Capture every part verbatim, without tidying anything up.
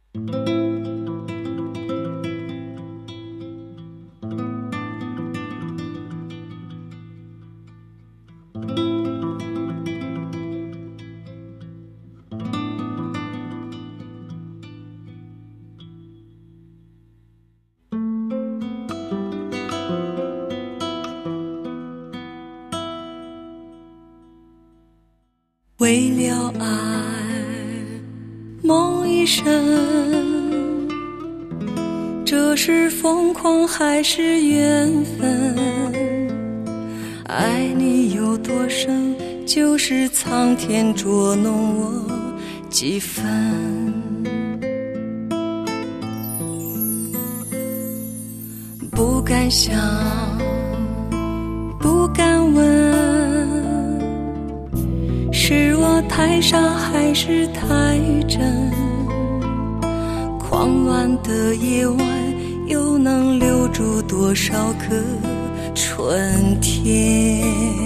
为了爱梦一生，这是疯狂还是缘分？爱你有多深，就是苍天捉弄我几分。不敢想，不敢问，是我太傻还是太真？狂乱的夜晚又能留住多少个春天？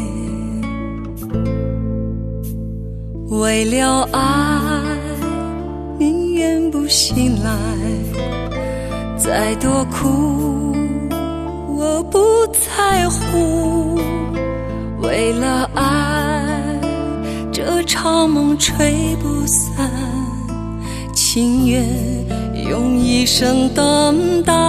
为了爱宁愿不醒来，再多苦我不在乎。为了爱这场梦吹不散，情愿用一生等待。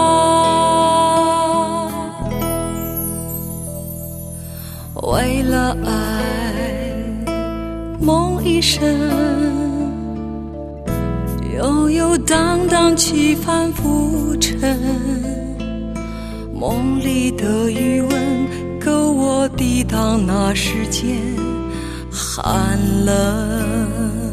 为了爱梦一生，悠悠荡荡起帆浮沉，梦里的余温够我抵挡那世间寒冷。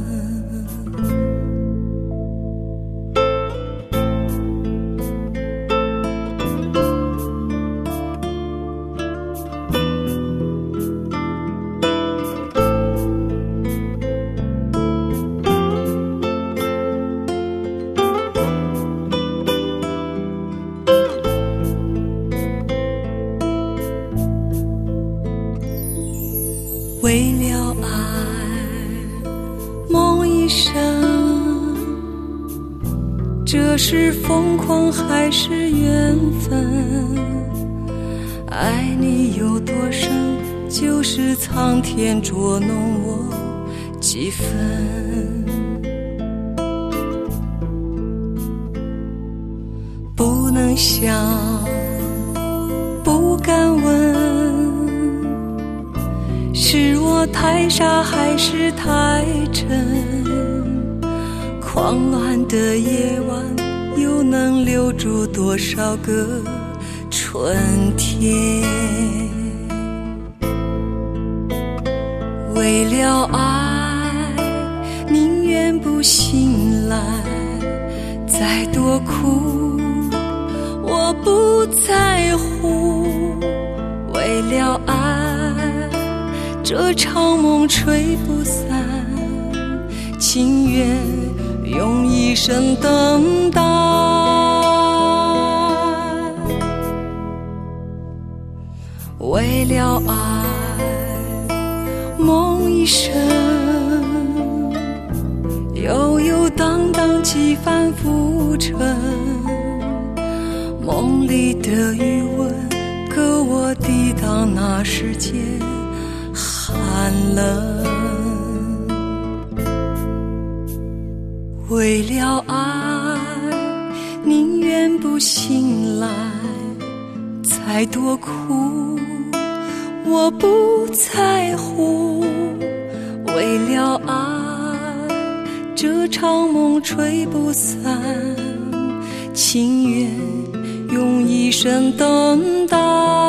为了爱梦一生，这是疯狂还是缘分？爱你有多深，就是苍天捉弄我几分。不能想，不敢问，是我太傻还是太真？狂乱的夜晚又能留住多少个春天？为了爱宁愿不醒来，再多苦我不在乎。为了爱这场梦吹不散，情愿用一生等待。为了爱梦一生，悠悠荡荡几番浮沉，梦里的余温够我抵挡那世间寒冷。为了爱宁愿不醒来，再多苦我不在乎。为了爱这场梦吹不散，情愿用一生等待。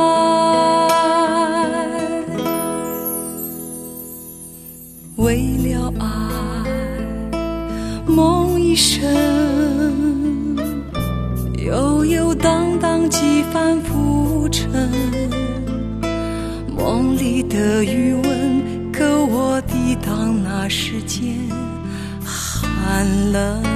为了爱梦一生，悠悠荡荡几番浮沉，梦里的余温够我抵挡那世间寒冷。